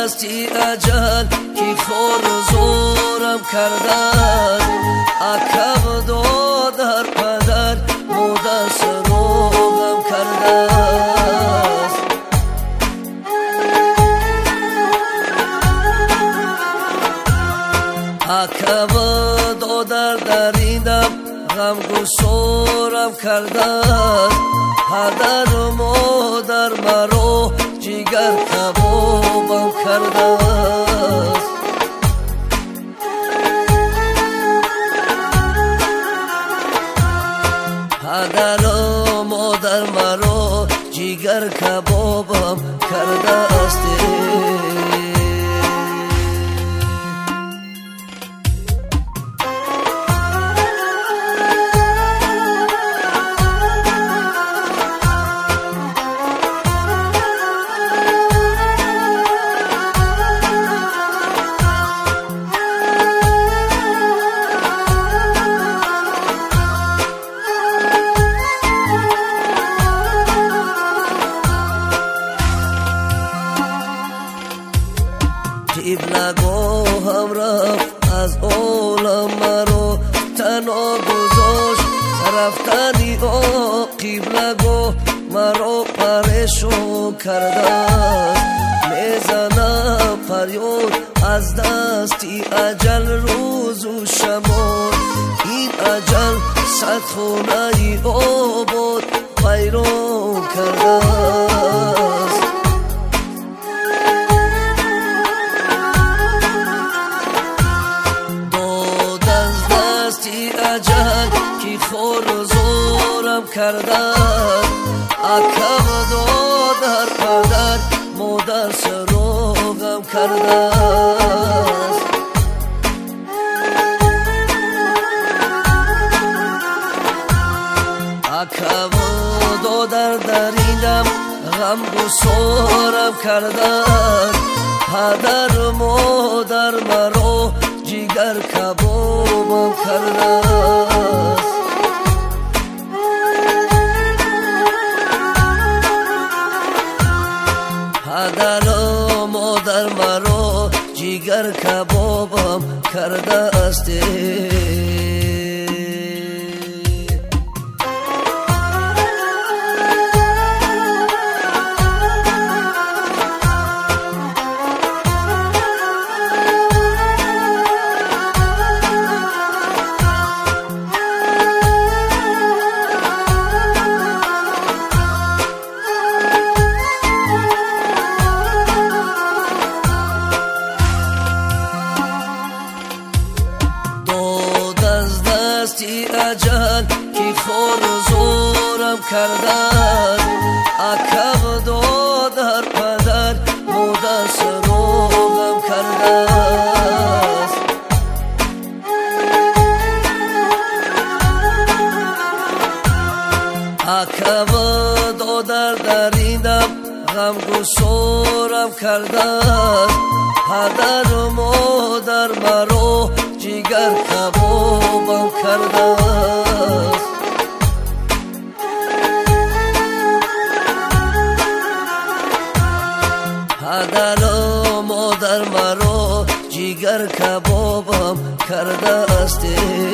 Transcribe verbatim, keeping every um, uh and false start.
دستی اجل کی خور زورم کردن عقب دادر پدر مادر سروغم کردن عقب دادر دریدم غم گسارم کردن پدر و مادر مرا جگر کبابم کردن پدر و مادر مرا جگر کبابم کرده است نگاهم رفت از عالم مرا تنها گذاشت رفتنی عاقب نگاه مرا پریشان کردن میزنم فریاد از دستی اجل روز و شمال این اجل صد خانه آباد ویران کردن اجل کی خور زورم کردن عقب دادر پدر مادر سروغم کردن عقب دادر دریدم غم گسارم کردن پدر و مادر مرا جگر کبابم کردن پدر و مادر مرا جگر کبابم کرده است اجل کی خور زورم کردن عقب دادر پدر مادر سروغم کردن عقب دادر دریدم غم گسارم کردن پدر و مادر مرا جگر کبابم کردن پدر و مادر مرا جگر کبابم کرده است